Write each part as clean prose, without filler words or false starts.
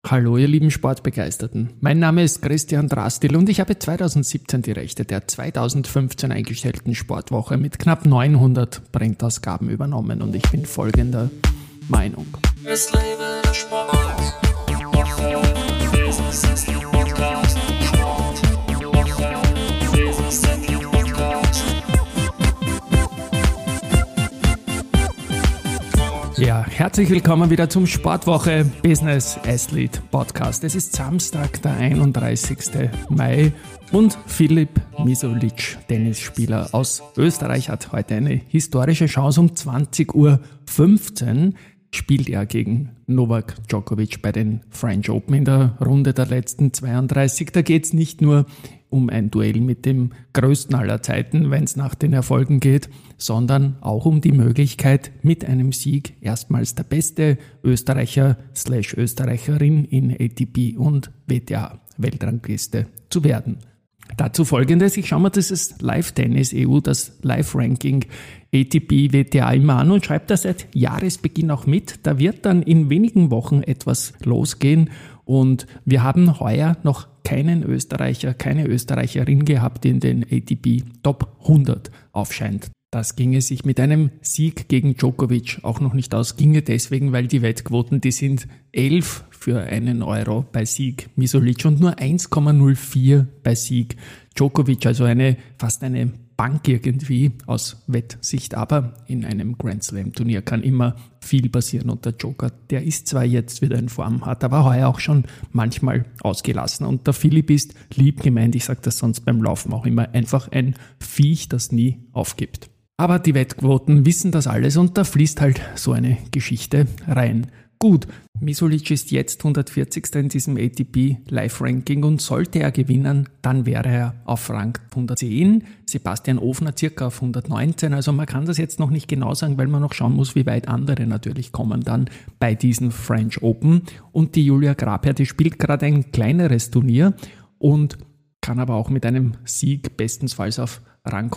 Hallo ihr lieben Sportbegeisterten, mein Name ist Christian Drastil und ich habe 2017 die Rechte der 2015 eingestellten Sportwoche mit knapp 900 Printausgaben übernommen und ich bin folgender Meinung. Es lebe der Sport. Business ist der Podcast. Sport. Business ist der Podcast. Ja, herzlich willkommen wieder zum Sportwoche Business Athlete Podcast. Es ist Samstag, der 31. Mai und Filip Misolic, Tennisspieler aus Österreich, hat heute eine historische Chance. Um 20.15 Uhr spielt er gegen Novak Djokovic bei den French Open in der Runde der letzten 32. Da geht es nicht nur um ein Duell mit dem größten aller Zeiten, wenn es nach den Erfolgen geht, sondern auch um die Möglichkeit, mit einem Sieg erstmals der beste Österreicher/Österreicherin in ATP und WTA-Weltrangliste zu werden. Dazu folgendes: Ich schaue mir dieses Live-Tennis EU, das Live-Ranking ATP WTA immer an und schreibe das seit Jahresbeginn auch mit. Da wird dann in wenigen Wochen etwas losgehen und wir haben heuer noch keinen Österreicher, keine Österreicherin gehabt, die in den ATP Top 100 aufscheint. Das ginge sich mit einem Sieg gegen Djokovic auch noch nicht aus. Ginge deswegen, weil die Wettquoten, die sind 11 für einen Euro bei Sieg Misolic und nur 1,04 bei Sieg Djokovic. Also fast eine Bank irgendwie aus Wettsicht. Aber in einem Grand Slam Turnier kann immer viel passieren und der Joker, der ist zwar jetzt wieder in Form, hat aber heuer auch schon manchmal ausgelassen. Und der Philipp ist lieb gemeint, ich sage das sonst beim Laufen auch immer, einfach ein Viech, das nie aufgibt. Aber die Wettquoten wissen das alles und da fließt halt so eine Geschichte rein. Gut, Misolic ist jetzt 140. in diesem ATP Live-Ranking und sollte er gewinnen, dann wäre er auf Rang 110, Sebastian Ofner circa auf 119, also man kann das jetzt noch nicht genau sagen, weil man noch schauen muss, wie weit andere natürlich kommen dann bei diesen French Open. Und die Julia Grabherr, die spielt gerade ein kleineres Turnier und kann aber auch mit einem Sieg bestensfalls auf Rang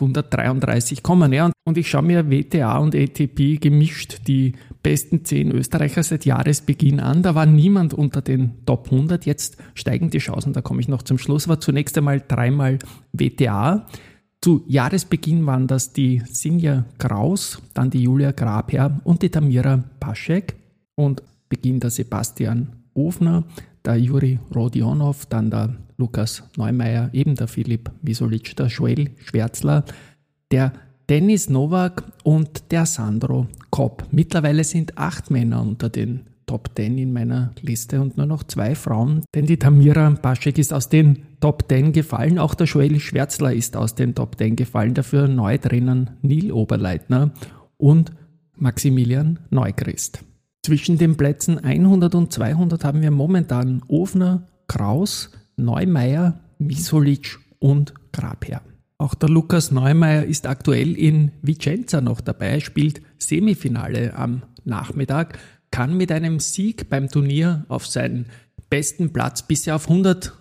133 kommen. Ja, und ich schaue mir WTA und ATP gemischt die besten 10 Österreicher seit Jahresbeginn an. Da war niemand unter den Top 100. Jetzt steigen die Chancen, da komme ich noch zum Schluss. Aber zunächst einmal dreimal WTA. Zu Jahresbeginn waren das die Sinja Kraus, dann die Julia Grabherr und die Tamira Paschek. Und Beginn der Sebastian Ofner, der Juri Rodionov, dann der Lukas Neumeier, eben der Filip Misolic, der Joel Schwärzler, der Denis Novak und der Sandro Kopp. Mittlerweile sind 8 Männer unter den Top 10 in meiner Liste und nur noch 2 Frauen, denn die Tamira Paschek ist aus den Top 10 gefallen, auch der Joel Schwärzler ist aus den Top 10 gefallen, dafür neu drinnen Nil Oberleitner und Maximilian Neuchrist. Zwischen den Plätzen 100 und 200 haben wir momentan Ofner, Kraus, Neumeier, Misolic und Grabherr. Auch der Lukas Neumeier ist aktuell in Vicenza noch dabei, spielt Semifinale am Nachmittag, kann mit einem Sieg beim Turnier auf seinen besten Platz bisher auf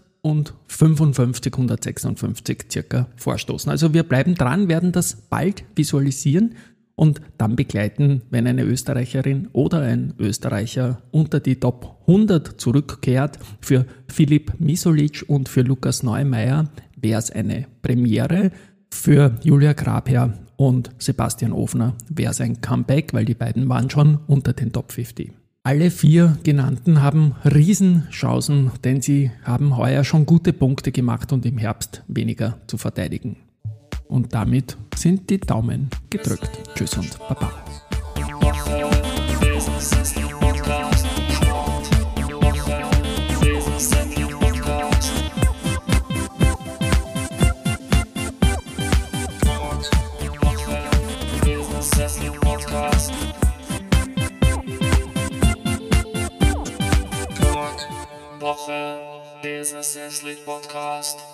155, 156 circa vorstoßen. Also wir bleiben dran, werden das bald visualisieren und dann begleiten, wenn eine Österreicherin oder ein Österreicher unter die Top 100 zurückkehrt. Für Filip Misolic und für Lukas Neumeier wäre es eine Premiere. Für Julia Grabherr und Sebastian Ofner wäre es ein Comeback, weil die beiden waren schon unter den Top 50. Alle 4 genannten haben Riesenchancen, denn sie haben heuer schon gute Punkte gemacht und im Herbst weniger zu verteidigen. Und damit sind die Daumen gedrückt. Tschüss und Baba. Business ist der Podcast. Sport. Business ist der Podcast. Business ist der Podcast. Woche. Business ist der Podcast.